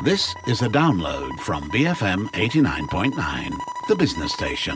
This is a download from BFM 89.9, the business station.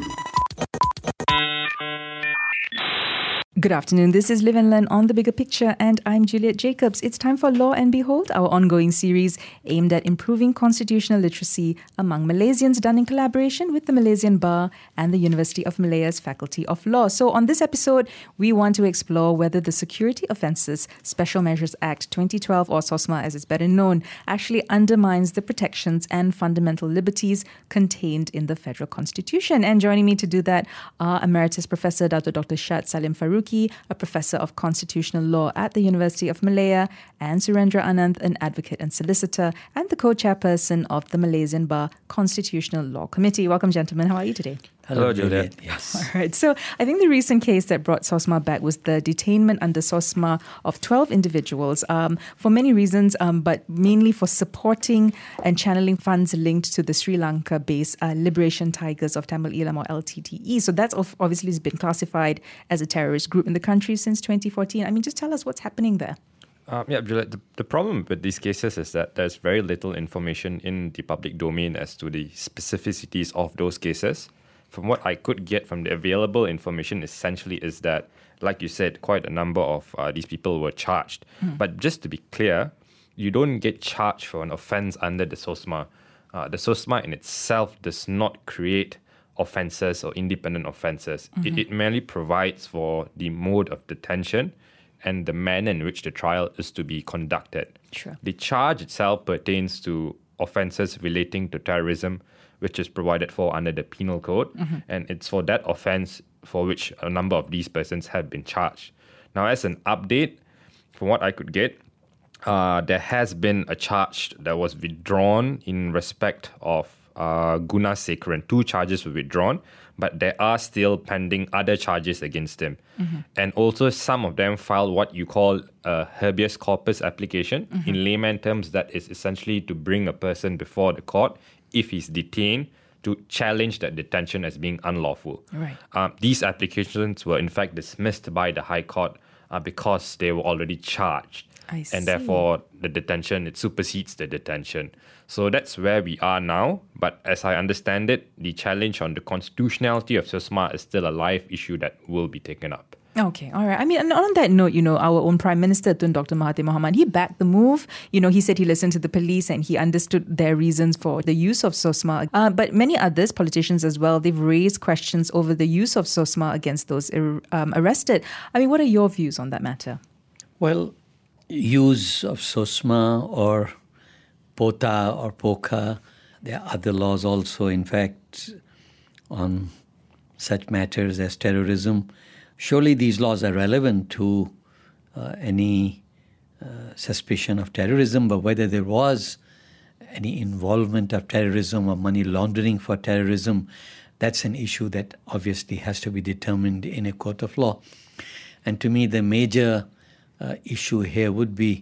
Good afternoon. This is Live and Learn on The Bigger Picture, and I'm Juliet Jacobs. It's time for Law and Behold, our ongoing series aimed at improving constitutional literacy among Malaysians, done in collaboration with the Malaysian Bar and the University of Malaya's Faculty of Law. So on this episode, we want to explore whether the Security Offences Special Measures Act 2012, or SOSMA as it's better known, actually undermines the protections and fundamental liberties contained in the Federal Constitution. And joining me to do that are Emeritus Professor Dr. Shad Salim Faruqi, a professor of constitutional law at the University of Malaya, and Surendra Anand, an advocate and solicitor, and the co-chairperson of the Malaysian Bar Constitutional Law Committee. Welcome, gentlemen. How are you today? Hello, Juliet. Yes. All right. So I think the recent case that brought SOSMA back was the detainment under SOSMA of 12 individuals for many reasons, but mainly for supporting and channeling funds linked to the Sri Lanka-based Liberation Tigers of Tamil Eelam, or LTTE. So that's obviously has been classified as a terrorist group in the country since 2014. I mean, just tell us what's happening there. Juliet, the problem with these cases is that there's very little information in the public domain as to the specificities of those cases. From what I could get from the available information, essentially is that, like you said, quite a number of these people were charged. But just to be clear, you don't get charged for an offence under the SOSMA. The SOSMA in itself does not create offences or independent offences. It merely provides for the mode of detention and the manner in which the trial is to be conducted. Sure. The charge itself pertains to offences relating to terrorism, which is provided for under the Penal Code, and it's for that offence for which a number of these persons have been charged. Now, as an update, from what I could get, there has been a charge that was withdrawn in respect of Guna Sekran. 2 charges were withdrawn, but there are still pending other charges against him. And also some of them filed what you call a habeas corpus application. In layman terms, that is essentially to bring a person before the court if he's detained, to challenge that detention as being unlawful. Right. These applications were in fact dismissed by the High Court because they were already charged. I see. And therefore, the detention, it supersedes the detention. So that's where we are now. But as I understand it, the challenge on the constitutionality of SOSMA is still a live issue that will be taken up. Okay, all right. I mean, and on that note, our own Prime Minister, Tun Dr. Mahathir Mohamad, he backed the move. He said he listened to the police and he understood their reasons for the use of SOSMA. But many others, politicians as well, they've raised questions over the use of SOSMA against those arrested. I mean, what are your views on that matter? Well, use of SOSMA or POTA or POCA, there are other laws also, in fact, on such matters as terrorism. Surely these laws are relevant to any suspicion of terrorism, but whether there was any involvement of terrorism or money laundering for terrorism, that's an issue that obviously has to be determined in a court of law. And to me, the major issue here would be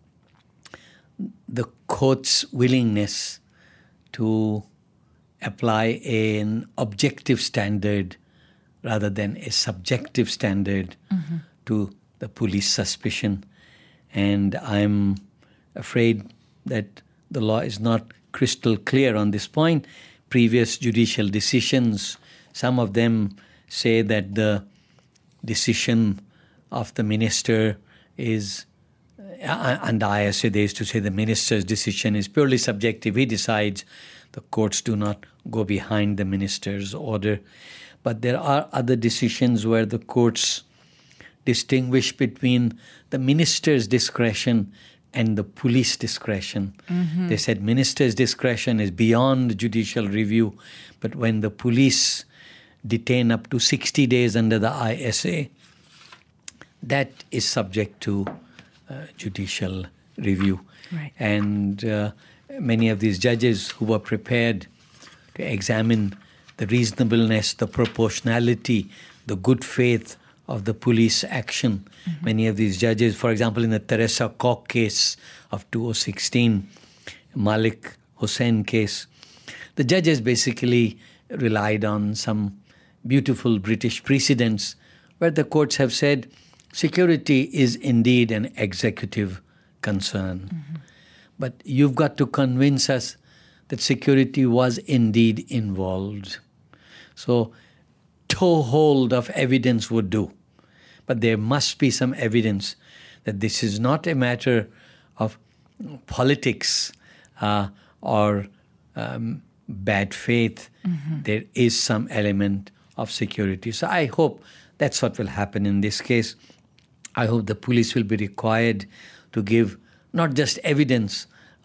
the court's willingness to apply an objective standard rather than a subjective standard to the police suspicion. And I'm afraid that the law is not crystal clear on this point. Previous judicial decisions, some of them say that the decision of the minister is, under ISA they used to say the minister's decision is purely subjective. He decides. The courts do not go behind the minister's order. But there are other decisions where the courts distinguish between the minister's discretion and the police discretion. They said minister's discretion is beyond judicial review, but when the police detain up to 60 days under the ISA, that is subject to judicial review. Right. And many of these judges who were prepared to examine the reasonableness, the proportionality, the good faith of the police action. Many of these judges, for example, in the Teresa Kok case of 2016, Malik Hussain case, the judges basically relied on some beautiful British precedents where the courts have said security is indeed an executive concern. But you've got to convince us that security was indeed involved. So, toehold of evidence would do. But there must be some evidence that this is not a matter of politics or bad faith. There is some element of security. So I hope that's what will happen in this case. I hope the police will be required to give not just evidence,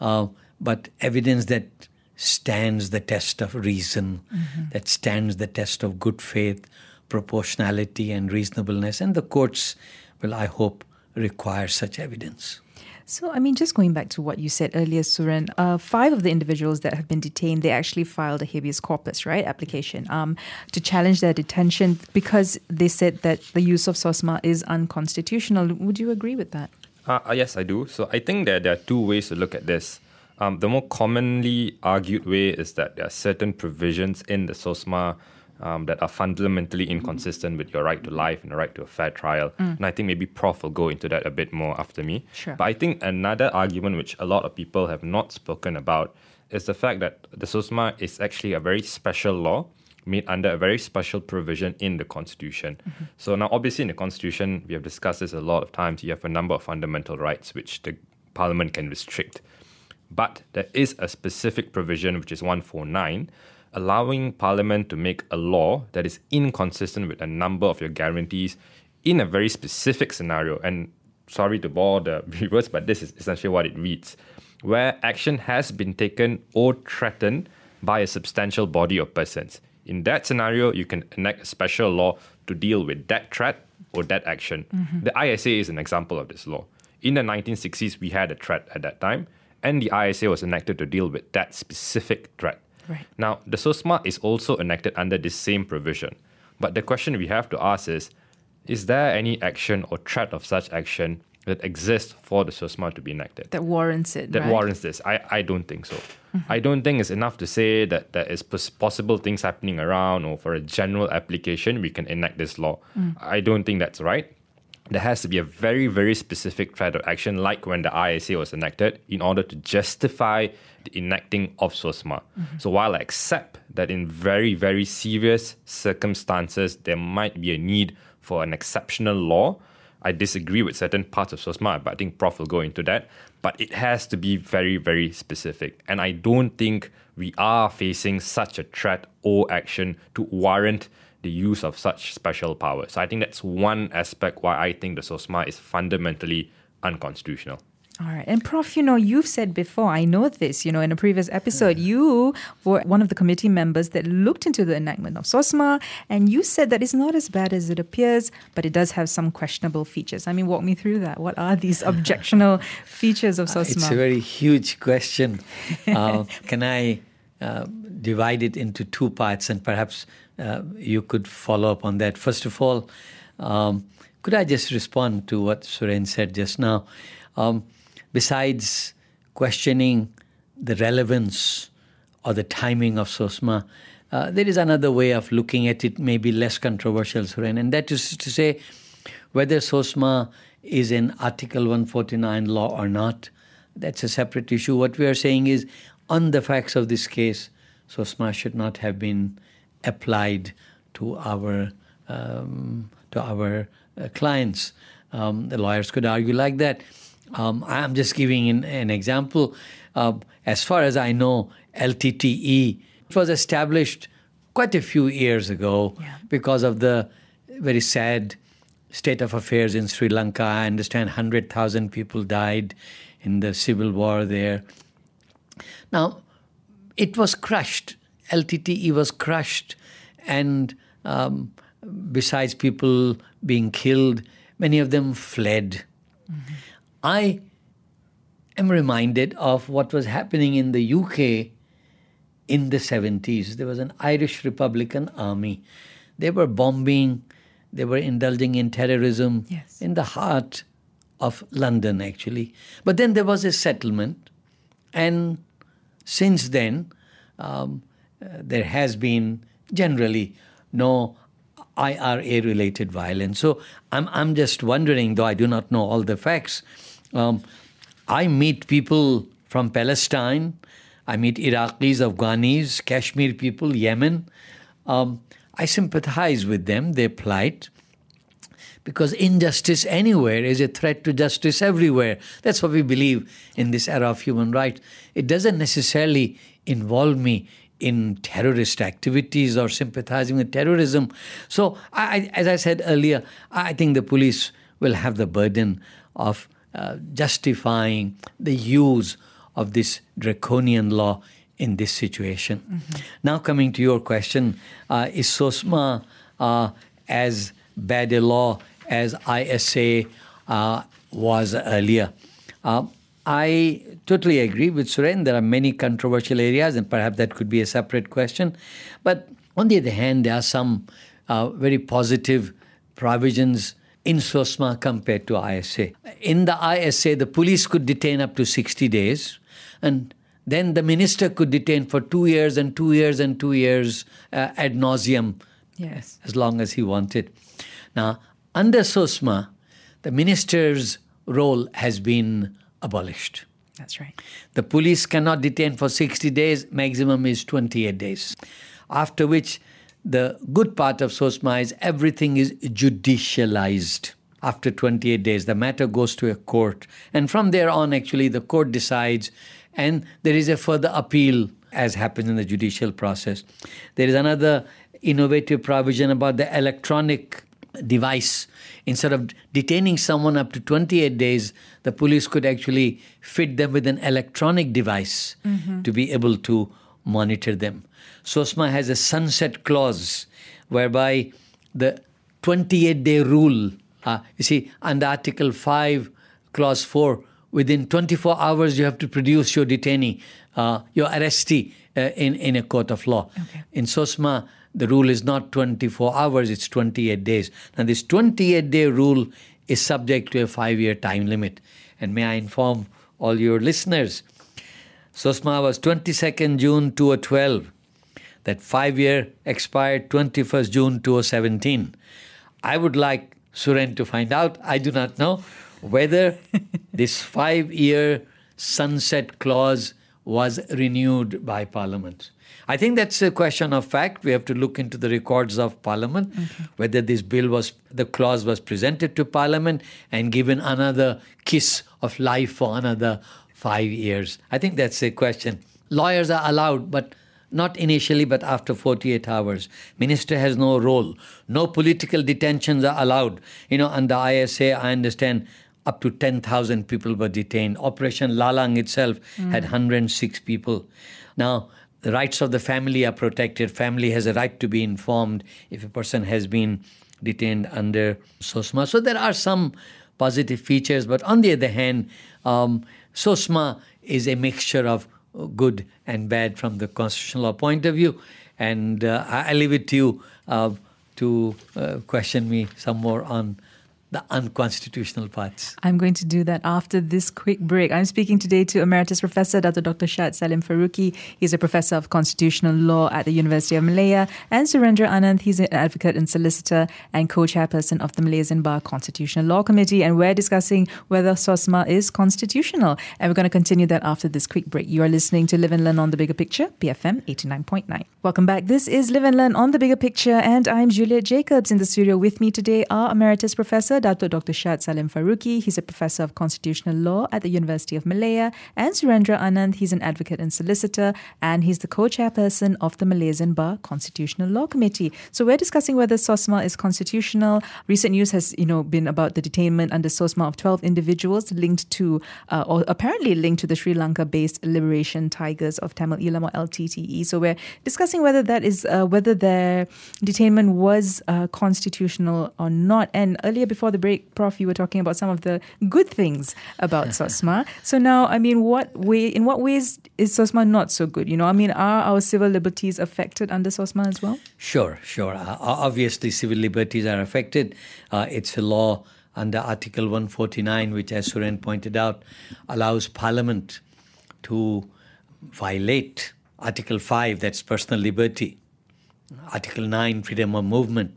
but evidence that stands the test of reason, that stands the test of good faith, proportionality and reasonableness. And the courts will, I hope, require such evidence. So, I mean, just going back to what you said earlier, Suren, 5 of the individuals that have been detained, they actually filed a habeas corpus, right, application to challenge their detention because they said that the use of SOSMA is unconstitutional. Would you agree with that? Yes, I do. So I think that there are 2 ways to look at this. The more commonly argued way is that there are certain provisions in the SOSMA that are fundamentally inconsistent with your right to life and the right to a fair trial. And I think maybe Prof will go into that a bit more after me. Sure. But I think another argument which a lot of people have not spoken about is the fact that the SOSMA is actually a very special law made under a very special provision in the Constitution. So now, obviously, in the Constitution, we have discussed this a lot of times, you have a number of fundamental rights which the Parliament can restrict. But there is a specific provision, which is 149, allowing Parliament to make a law that is inconsistent with a number of your guarantees in a very specific scenario. And sorry to bore the viewers, but this is essentially what it reads. Where action has been taken or threatened by a substantial body of persons. In that scenario, you can enact a special law to deal with that threat or that action. The ISA is an example of this law. In the 1960s, we had a threat at that time, and the ISA was enacted to deal with that specific threat. Right. Now, the SOSMA is also enacted under this same provision. But the question we have to ask is there any action or threat of such action that exists for the SOSMA to be enacted? That warrants it, That warrants this. I don't think so. I don't think it's enough to say that there is possible things happening around or for a general application, we can enact this law. I don't think that's right. There has to be a very, very specific threat of action, like when the ISA was enacted, in order to justify the enacting of SOSMA. So while I accept that in very, very serious circumstances, there might be a need for an exceptional law, I disagree with certain parts of SOSMA, but I think Prof will go into that. But it has to be very, very specific. And I don't think we are facing such a threat or action to warrant the use of such special powers. So I think that's one aspect why I think the SOSMA is fundamentally unconstitutional. All right. And Prof, you've said before, I know this, in a previous episode, you were one of the committee members that looked into the enactment of SOSMA, and you said that it's not as bad as it appears, but it does have some questionable features. I mean, walk me through that. What are these objectionable features of SOSMA? It's a very huge question. Can I divide it into 2 parts, and perhaps you could follow up on that? First of all, could I just respond to what Suren said just now? Besides questioning the relevance or the timing of SOSMA, there is another way of looking at it, maybe less controversial, Suren, and that is to say whether SOSMA is an Article 149 law or not. That's a separate issue. What we are saying is, on the facts of this case, SOSMA should not have been applied to our clients. The lawyers could argue like that. I'm just giving an example. As far as I know, LTTE was established quite a few years ago because of the very sad state of affairs in Sri Lanka. I understand 100,000 people died in the civil war there. Now, it was crushed. LTTE was crushed, and besides people being killed, many of them fled. I am reminded of what was happening in the UK in the 70s. There was an Irish Republican army. They were bombing, they were indulging in terrorism in the heart of London, actually. But then there was a settlement, and since then, there has been generally no IRA-related violence. So I'm just wondering, though I do not know all the facts, I meet people from Palestine. I meet Iraqis, Afghanis, Kashmir people, Yemen. I sympathize with them, their plight, because injustice anywhere is a threat to justice everywhere. That's what we believe in this era of human rights. It doesn't necessarily involve me in terrorist activities or sympathizing with terrorism. So, as I said earlier, I think the police will have the burden of justifying the use of this draconian law in this situation. Mm-hmm. Now coming to your question, is SOSMA as bad a law as ISA was earlier? I totally agree with Suren. There are many controversial areas, and perhaps that could be a separate question. But on the other hand, there are some very positive provisions in SOSMA compared to ISA. In the ISA, the police could detain up to 60 days, and then the minister could detain for 2 years and 2 years and 2 years ad nauseum, yes, as long as he wanted. Now, under SOSMA, the minister's role has been abolished. That's right. The police cannot detain for 60 days, maximum is 28 days. After which, the good part of SOSMA is everything is judicialized. After 28 days, the matter goes to a court. And from there on, actually, the court decides, and there is a further appeal, as happens in the judicial process. There is another innovative provision about the electronic device. Instead of detaining someone up to 28 days, the police could actually fit them with an electronic device to be able to monitor them. SOSMA has a sunset clause whereby the 28-day rule, you see, under Article 5, Clause 4, within 24 hours you have to produce your detainee, your arrestee in a court of law. Okay. In SOSMA, the rule is not 24 hours, it's 28 days. Now, this 28-day rule is subject to a 5-year time limit. And may I inform all your listeners, SOSMA was 22nd June 2012. That 5-year expired 21st June 2017. I would like Suren to find out, I do not know, whether this 5-year sunset clause was renewed by Parliament. I think that's a question of fact. We have to look into the records of Parliament, whether this bill the clause was presented to Parliament and given another kiss of life for another 5 years. I think that's a question. Lawyers are allowed, but not initially, but after 48 hours. Minister has no role. No political detentions are allowed. Under ISA, I understand up to 10,000 people were detained. Operation Lalang itself had 106 people. Now, the rights of the family are protected. Family has a right to be informed if a person has been detained under SOSMA. So there are some positive features. But on the other hand, SOSMA is a mixture of good and bad from the constitutional law point of view. And I leave it to you to question me some more on the unconstitutional parts. I'm going to do that after this quick break. I'm speaking today to Emeritus Professor Dr. Shad Salim Faruqi. He's a professor of constitutional law at the University of Malaya, and Surendra Anand. He's an advocate and solicitor and co-chairperson of the Malaysian Bar Constitutional Law Committee. And we're discussing whether SOSMA is constitutional. And we're going to continue that after this quick break. You are listening to Live and Learn on the Bigger Picture, BFM 89.9. Welcome back. This is Live and Learn on the Bigger Picture, and I'm Juliet Jacobs. In the studio with me today are Emeritus Professor Dr. Shad Salim Faruqi. He's a professor of constitutional law at the University of Malaya, and Surendra Anand. He's an advocate and solicitor, and he's the co-chairperson of the Malaysian Bar Constitutional Law Committee. So we're discussing whether SOSMA is constitutional. Recent news has, been about the detainment under SOSMA of 12 individuals linked to, or apparently linked to the Sri Lanka-based Liberation Tigers of Tamil Eelam, or LTTE. So we're discussing whether that is whether their detainment was constitutional or not. And earlier, before the break, Prof, you were talking about some of the good things about SOSMA. So now, in what ways is SOSMA not so good? Are our civil liberties affected under SOSMA as well? Sure. Obviously, civil liberties are affected. It's a law under Article 149, which, as Suren pointed out, allows Parliament to violate Article 5, that's personal liberty. Article 9, freedom of movement.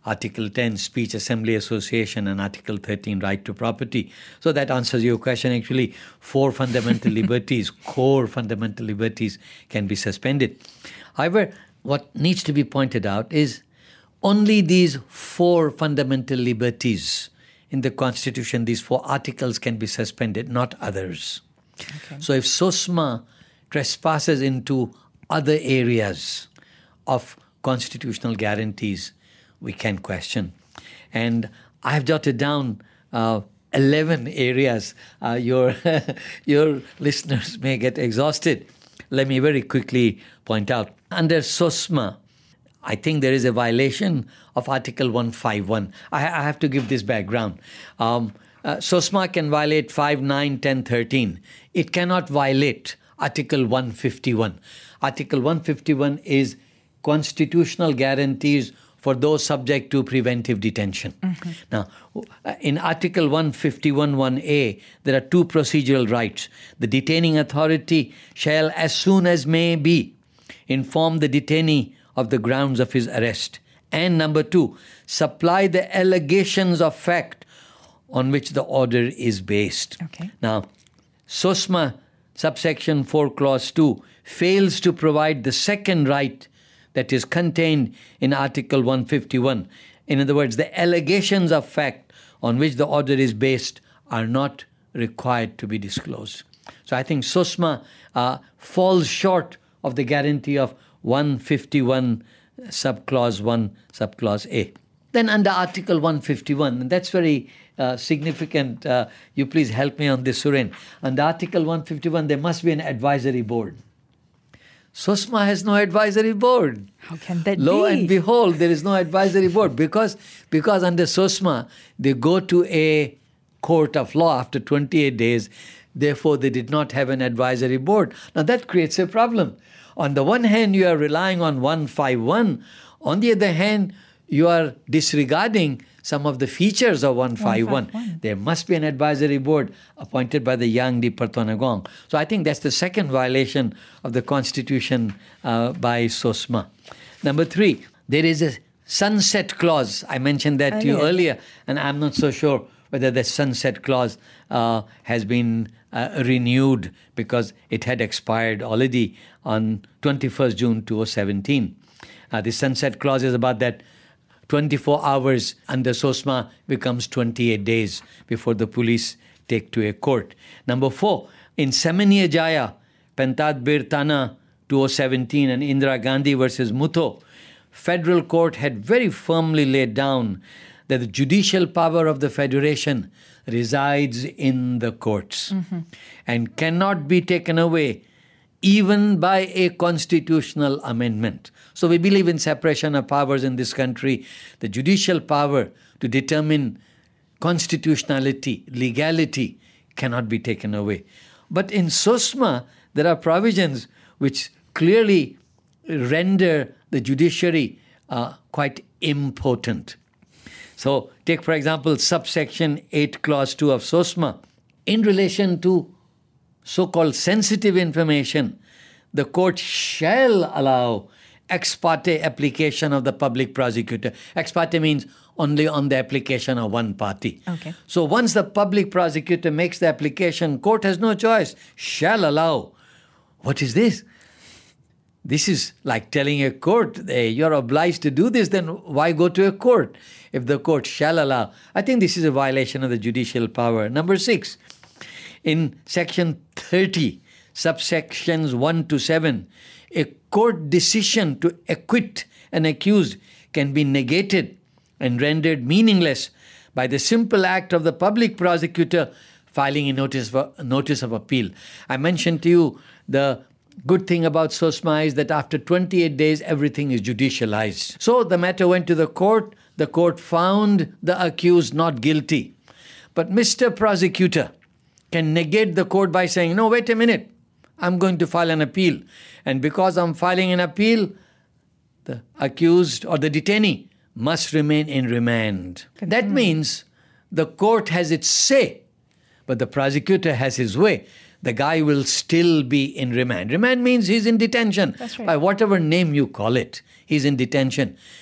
Article 10, speech, assembly, association, and Article 13, right to property. So that answers your question. Actually, 4 fundamental liberties, core fundamental liberties, can be suspended. However, what needs to be pointed out is only these 4 fundamental liberties in the Constitution, these 4 articles can be suspended, not others. Okay. So if SOSMA trespasses into other areas of constitutional guarantees, we can question. And I've jotted down 11 areas. Your listeners may get exhausted. Let me very quickly point out. Under SOSMA, I think there is a violation of Article 151. I have to give this background. SOSMA can violate 5, 9, 10, 13. It cannot violate Article 151. Article 151 is constitutional guarantees for those subject to preventive detention. Mm-hmm. Now, in Article 151(1)(a), there are 2 procedural rights. The detaining authority shall, as soon as may be, inform the detainee of the grounds of his arrest. And number 2, supply the allegations of fact on which the order is based. Okay. Now, SOSMA subsection 4 clause 2 fails to provide the second right that is contained in Article 151. In other words, the allegations of fact on which the order is based are not required to be disclosed. So I think SOSMA falls short of the guarantee of 151 subclause 1, subclause A. Then under Article 151, and that's very significant, you please help me on this, Suren. Under Article 151, there must be an advisory board. SOSMA has no advisory board. How can that be? Lo and behold, there is no advisory board because under SOSMA, they go to a court of law after 28 days. Therefore, they did not have an advisory board. Now, that creates a problem. On the one hand, you are relying on 151. On the other hand, you are disregarding some of the features of 151. There must be an advisory board appointed by the Yang di Pertuanagon. So I think that's the second violation of the Constitution by SOSMA. Number 3, there is a sunset clause. I mentioned that to you earlier, and I'm not so sure whether the sunset clause has been renewed because it had expired already on 21st June 2017. The sunset clause is about that 24 hours under SOSMA becomes 28 days before the police take to a court. Number 4, in Semenia Jaya, Pentadbir Thana 2017 and Indira Gandhi versus Mutho, federal court had very firmly laid down that the judicial power of the federation resides in the courts and cannot be taken away even by a constitutional amendment. So we believe in separation of powers in this country. The judicial power to determine constitutionality, legality, cannot be taken away. But in SOSMA, there are provisions which clearly render the judiciary quite impotent. So take, for example, subsection 8, clause 2 of SOSMA. In relation to so-called sensitive information, the court shall allow ex parte application of the public prosecutor. Ex parte means only on the application of one party. Okay. So once the public prosecutor makes the application, court has no choice, shall allow. What is this? This is like telling a court, hey, you're obliged to do this, then why go to a court if the court shall allow? I think this is a violation of the judicial power. Number 6, in section 30, subsections 1 to 7, a court decision to acquit an accused can be negated and rendered meaningless by the simple act of the public prosecutor filing a notice of appeal. I mentioned to you the good thing about SOSMA is that after 28 days, everything is judicialized. So the matter went to the court found the accused not guilty. But Mr. Prosecutor can negate the court by saying, no, wait a minute, I'm going to file an appeal. And because I'm filing an appeal, the accused or the detainee must remain in remand. That means the court has its say, but the prosecutor has his way. The guy will still be in remand. Remand means he's in detention. That's right. By whatever name you call it, he's in detention.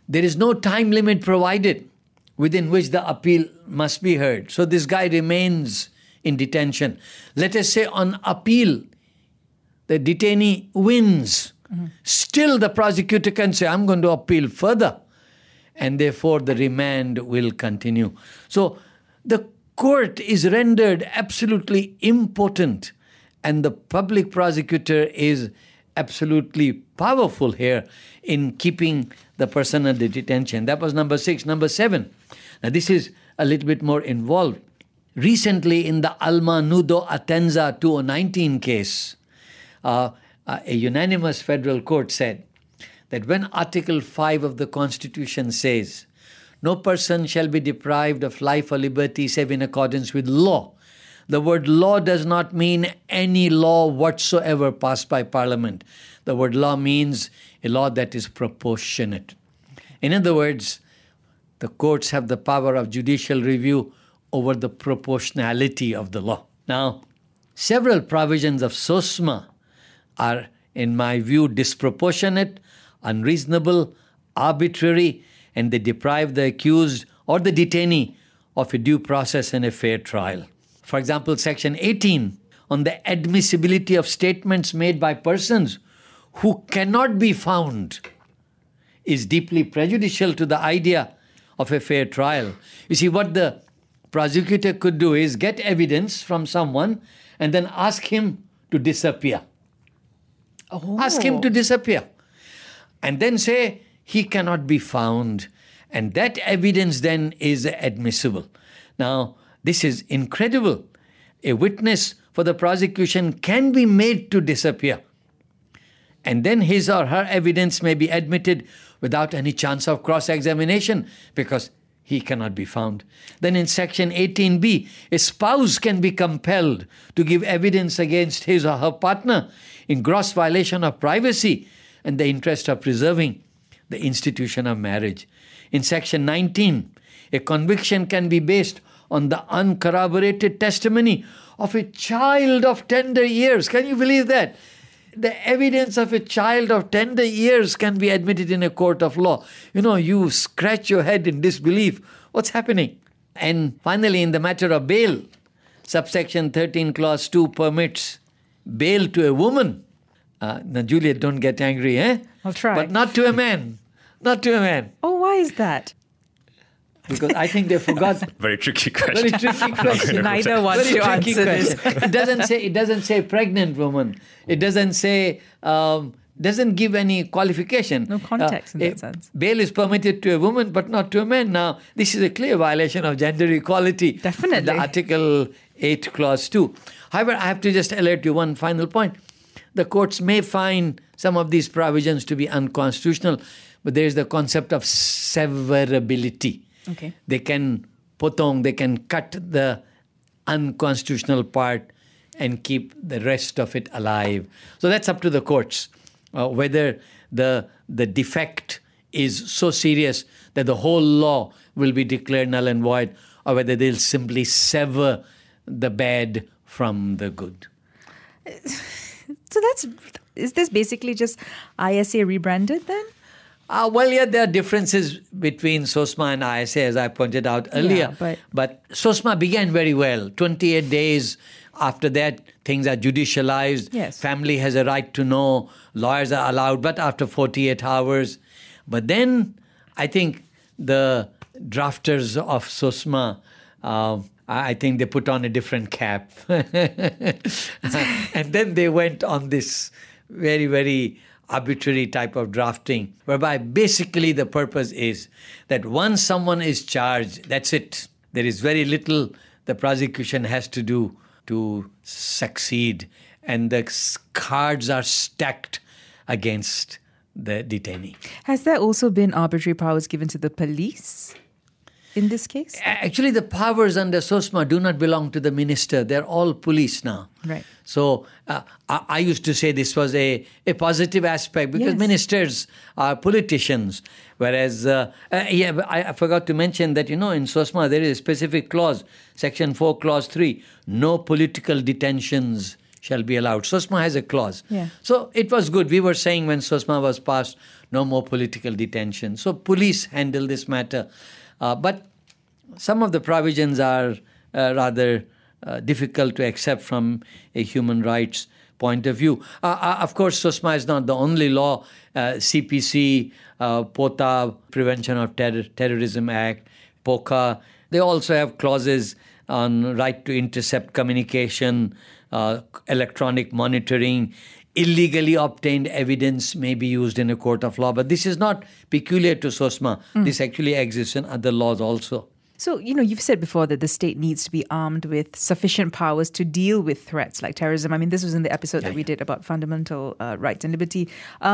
there is no time limit provided within which the appeal must be heard. So this guy remains in detention. Let us say on appeal, the detainee wins. Still the prosecutor can say, I'm going to appeal further. And therefore the remand will continue. So the court is rendered absolutely impotent, and the public prosecutor is absolutely powerful here in keeping the person under detention. That was number 6. Number 7. Now this is a little bit more involved. Recently in the Alma Nudo Atenza 2019 case, a unanimous federal court said that when Article 5 of the Constitution says, no person shall be deprived of life or liberty save in accordance with law, the word law does not mean any law whatsoever passed by Parliament. The word law means a law that is proportionate. In other words, the courts have the power of judicial review over the proportionality of the law. Now, several provisions of SOSMA are, in my view, disproportionate, unreasonable, arbitrary, and they deprive the accused or the detainee of a due process and a fair trial. For example, Section 18 on the admissibility of statements made by persons who cannot be found is deeply prejudicial to the idea of a fair trial. You see, what the prosecutor could do is get evidence from someone and then ask him to disappear. Ask him to disappear. And then say he cannot be found. And that evidence then is admissible. Now, this is incredible. A witness for the prosecution can be made to disappear. And then his or her evidence may be admitted without any chance of cross-examination because he cannot be found. Then in Section 18b, a spouse can be compelled to give evidence against his or her partner in gross violation of privacy and the interest of preserving the institution of marriage. In Section 19, a conviction can be based on the uncorroborated testimony of a child of tender years. Can you believe that? The evidence of a child of tender years can be admitted in a court of law. You know, you scratch your head in disbelief. What's happening? And finally, in the matter of bail, subsection 13 clause 2 permits bail to a woman. Now, Juliet, don't get angry, eh? I'll try. But not to a man. Not to a man. Oh, why is that? Because I think they forgot. Very tricky question. Very tricky question. Neither wants Very to tricky answer this. question. It doesn't say pregnant woman. It doesn't say doesn't give any qualification. No context in that sense. Bail is permitted to a woman, but not to a man. Now, this is a clear violation of gender equality. Definitely. The Article 8, Clause 2. However, I have to just alert you one final point. The courts may find some of these provisions to be unconstitutional, but there is the concept of severability. Okay. They can cut the unconstitutional part and keep the rest of it alive. So that's up to the courts, whether the defect is so serious that the whole law will be declared null and void, or whether they'll simply sever the bad from the good. So is this basically just ISA rebranded then? Well, yeah, there are differences between SOSMA and ISA, as I pointed out earlier. Yeah, but SOSMA began very well. 28 days after that, things are judicialized. Yes. Family has a right to know. Lawyers are allowed, but after 48 hours. But then I think the drafters of SOSMA, I think they put on a different cap. And then they went on this very, very arbitrary type of drafting, whereby basically the purpose is that once someone is charged, that's it. There is very little the prosecution has to do to succeed, and the cards are stacked against the detainee. Has there also been arbitrary powers given to the police in this case? Actually, the powers under SOSMA do not belong to the minister. They're all police now. Right. So I used to say this was a positive aspect because Yes. ministers are politicians. Whereas, I forgot to mention that, in SOSMA there is a specific clause, Section 4, Clause 3, no political detentions shall be allowed. SOSMA has a clause. Yeah. So it was good. We were saying when SOSMA was passed, no more political detention. So police handle this matter. But some of the provisions are rather difficult to accept from a human rights point of view. Of course, SOSMA is not the only law. CPC, POTA, Prevention of Terrorism Act, POCA, they also have clauses on right to intercept communication, electronic monitoring, illegally obtained evidence may be used in a court of law. But this is not peculiar to SOSMA. This actually exists in other laws also. So, you've said before that the state needs to be armed with sufficient powers to deal with threats like terrorism. I mean, this was in the episode that we did about fundamental rights and liberty.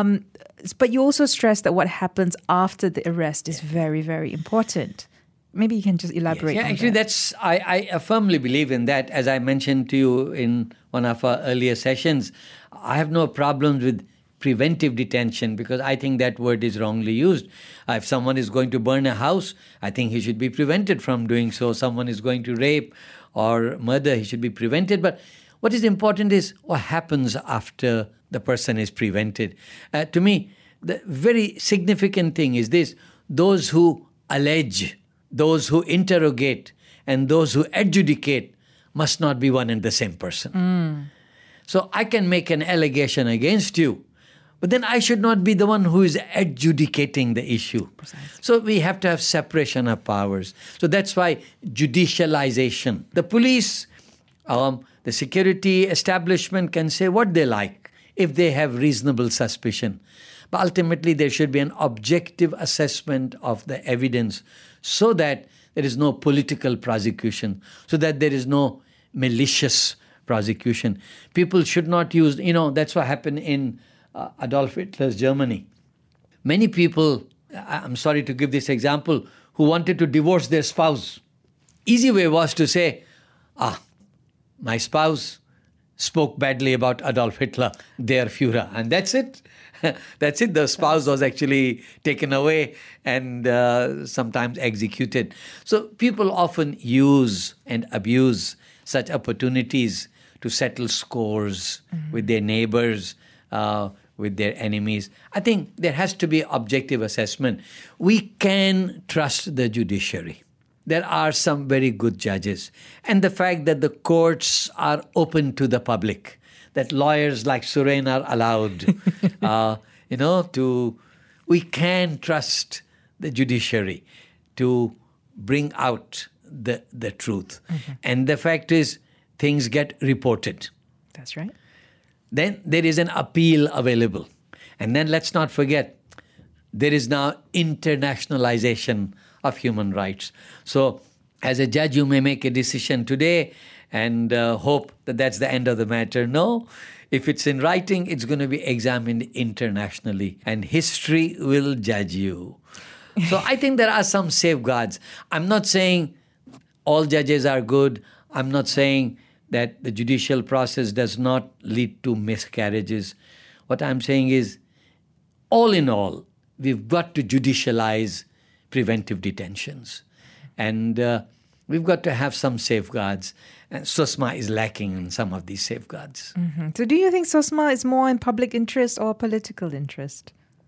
But you also stressed that what happens after the arrest is very, very important. Maybe you can just elaborate on actually, that. I firmly believe in that. As I mentioned to you in one of our earlier sessions, I have no problems with preventive detention because I think that word is wrongly used. If someone is going to burn a house, I think he should be prevented from doing so. Someone is going to rape or murder, he should be prevented. But what is important is what happens after the person is prevented. To me, the very significant thing is this: those who allege, those who interrogate, and those who adjudicate must not be one and the same person. So I can make an allegation against you, but then I should not be the one who is adjudicating the issue. Precisely. So we have to have separation of powers. So that's why judicialization. The police, the security establishment can say what they like if they have reasonable suspicion. But ultimately there should be an objective assessment of the evidence so that there is no political prosecution, so that there is no malicious prosecution. People should not use, that's what happened in Adolf Hitler's Germany. Many people, I'm sorry to give this example, who wanted to divorce their spouse. Easy way was to say, my spouse spoke badly about Adolf Hitler, their Führer, and that's it. That's it. The spouse was actually taken away and sometimes executed. So people often use and abuse such opportunities to settle scores with their neighbors, with their enemies. I think there has to be objective assessment. We can trust the judiciary. There are some very good judges. And the fact that the courts are open to the public, that lawyers like Suren are allowed, we can trust the judiciary to bring out the truth. And the fact is, things get reported. That's right. Then there is an appeal available. And then let's not forget, there is now internationalization of human rights. So as a judge, you may make a decision today and hope that that's the end of the matter. No, if it's in writing, it's going to be examined internationally and history will judge you. So I think there are some safeguards. I'm not saying all judges are good. I'm not saying that the judicial process does not lead to miscarriages. What I'm saying is, all in all, we've got to judicialize preventive detentions. And we've got to have some safeguards. And SOSMA is lacking in some of these safeguards. So do you think SOSMA is more in public interest or political interest?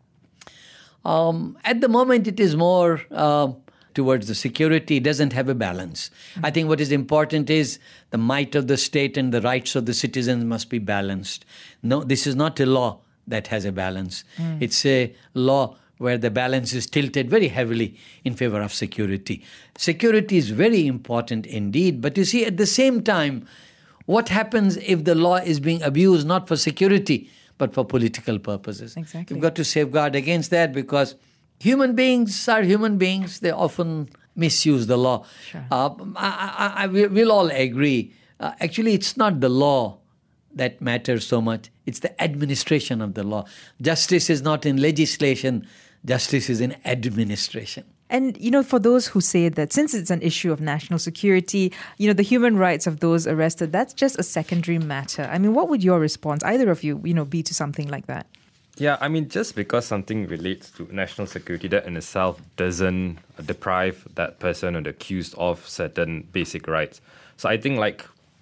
At the moment, it is more towards the security. It doesn't have a balance. I think what is important is the might of the state and the rights of the citizens must be balanced. No, this is not a law that has a balance. It's a law where the balance is tilted very heavily in favor of security. Security is very important indeed, but you see, at the same time, what happens if the law is being abused not for security, but for political purposes? Exactly. You've got to safeguard against that because human beings are human beings. They often misuse the law. Sure. We'll all agree. Actually, it's not the law that matters so much. It's the administration of the law. Justice is not in legislation. Justice is in administration. And, for those who say that since it's an issue of national security, the human rights of those arrested, that's just a secondary matter. I mean, what would your response, either of you, be to something like that? Yeah, I mean, just because something relates to national security, that in itself doesn't deprive that person or the accused of certain basic rights. So I think, like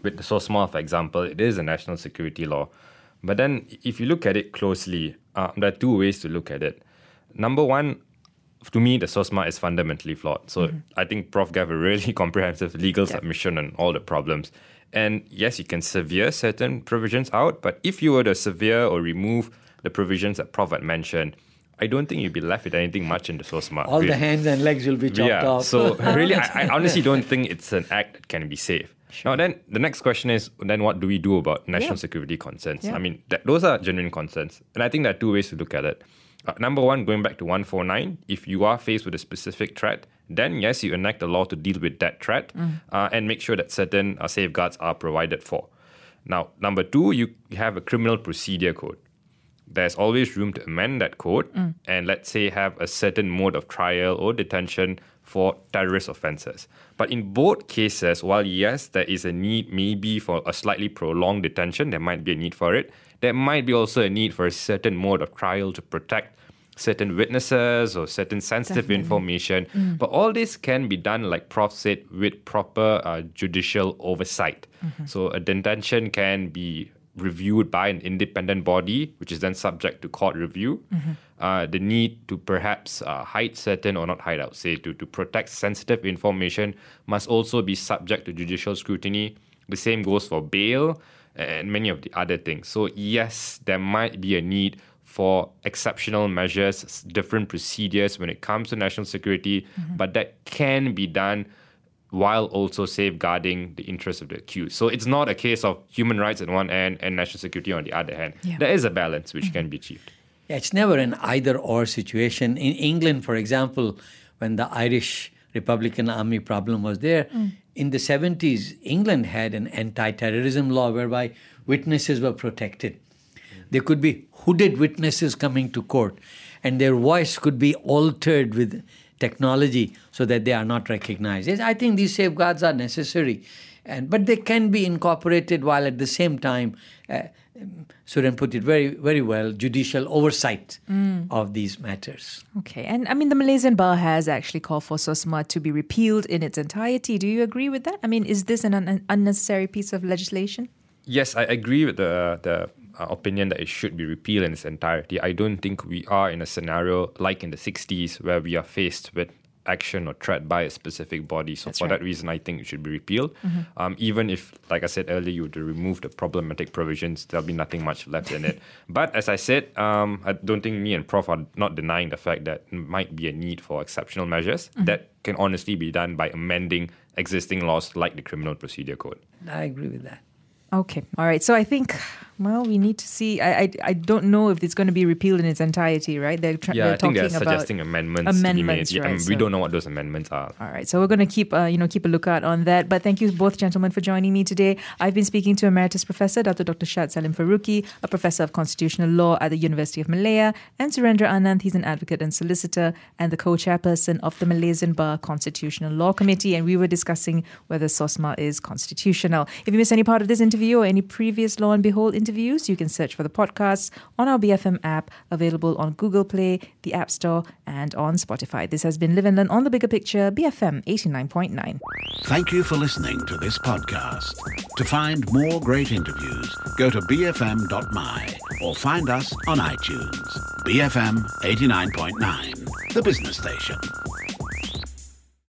with the SOSMA, for example, it is a national security law. But then if you look at it closely, there are two ways to look at it. Number one, to me, the SOSMA is fundamentally flawed. So I think Prof gave a really comprehensive legal submission on all the problems. And yes, you can sever certain provisions out, but if you were to sever or remove the provisions that Prof had mentioned, I don't think you'd be left with anything much in the SOSMA. All the hands and legs will be chopped off. So really, I honestly don't think it's an act that can be safe. Sure. Now then, the next question is, then what do we do about national security concerns? I mean, those are genuine concerns. And I think there are two ways to look at it. Number one, going back to 149, if you are faced with a specific threat, then yes, you enact a law to deal with that threat and make sure that certain safeguards are provided for. Now, number two, you have a criminal procedure code. There's always room to amend that code and let's say have a certain mode of trial or detention for terrorist offences. But in both cases, while yes, there is a need maybe for a slightly prolonged detention, there might be a need for it, there might be also a need for a certain mode of trial to protect certain witnesses or certain sensitive information. But all this can be done, like Prof said, with proper judicial oversight. So a detention can be reviewed by an independent body, which is then subject to court review. The need to perhaps hide certain, or not hide, I would say, to protect sensitive information must also be subject to judicial scrutiny. The same goes for bail and many of the other things. So yes, there might be a need for exceptional measures, different procedures when it comes to national security, but that can be done while also safeguarding the interests of the accused. So it's not a case of human rights on one end and national security on the other hand. There is a balance which can be achieved. Yeah, it's never an either-or situation. In England, for example, when the Irish Republican Army problem was there, in the 70s, England had an anti-terrorism law whereby witnesses were protected. There could be hooded witnesses coming to court, and their voice could be altered with technology so that they are not recognized. Yes, I think these safeguards are necessary, but they can be incorporated while at the same time, Suren put it very, very well, judicial oversight of these matters. Okay, and I mean, the Malaysian Bar has actually called for SOSMA to be repealed in its entirety. Do you agree with that? I mean, is this an unnecessary piece of legislation? Yes, I agree with the opinion that it should be repealed in its entirety. I don't think we are in a scenario like in the 60s where we are faced with action or threat by a specific body. So for that reason, I think it should be repealed. Even if, like I said earlier, you were to remove the problematic provisions, there'll be nothing much left in it. But as I said, I don't think me and Prof are not denying the fact that there might be a need for exceptional measures that can honestly be done by amending existing laws like the Criminal Procedure Code. I agree with that. Okay. All right. So I think, well, we need to see. I don't know if it's going to be repealed in its entirety, right? I think they're suggesting amendments. Right, we don't know what those amendments are. All right. So we're going to keep a lookout on that. But thank you both gentlemen for joining me today. I've been speaking to Emeritus Professor Dr. Shad Salim Faruqi, a Professor of Constitutional Law at the University of Malaya, and Surendra Anand. He's an advocate and solicitor and the co-chairperson of the Malaysian Bar Constitutional Law Committee. And we were discussing whether SOSMA is constitutional. If you missed any part of this interview or any previous Law and Behold interviews, you can search for the podcasts on our BFM app, available on Google Play, the App Store, and on Spotify. This has been Live and Learn on the Bigger Picture, BFM 89.9. Thank you for listening to this podcast. To find more great interviews, go to bfm.my or find us on iTunes. BFM 89.9, the business station.